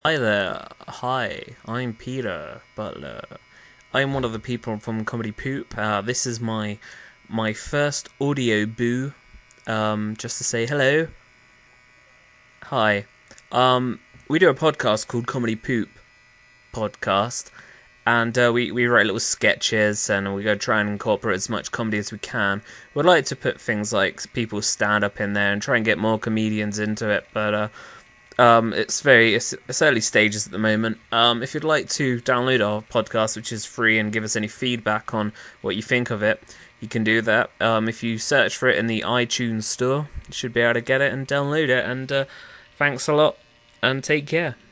Hi there. Hi, I'm Peter Butler. I'm one of the people from Comedy Poop. This is my first audio boo. Just to say hello. Hi. We do a podcast called Comedy Poop Podcast, and we write little sketches, and we go try and incorporate as much comedy as we can. We'd like to put things like people's stand up in there and try and get more comedians into it, but it's early stages at the moment. If you'd like to download our podcast, which is free, and give us any feedback on what you think of it, you can do that. If you search for it in the iTunes store, you should be able to get it and download it. And thanks a lot, and take care.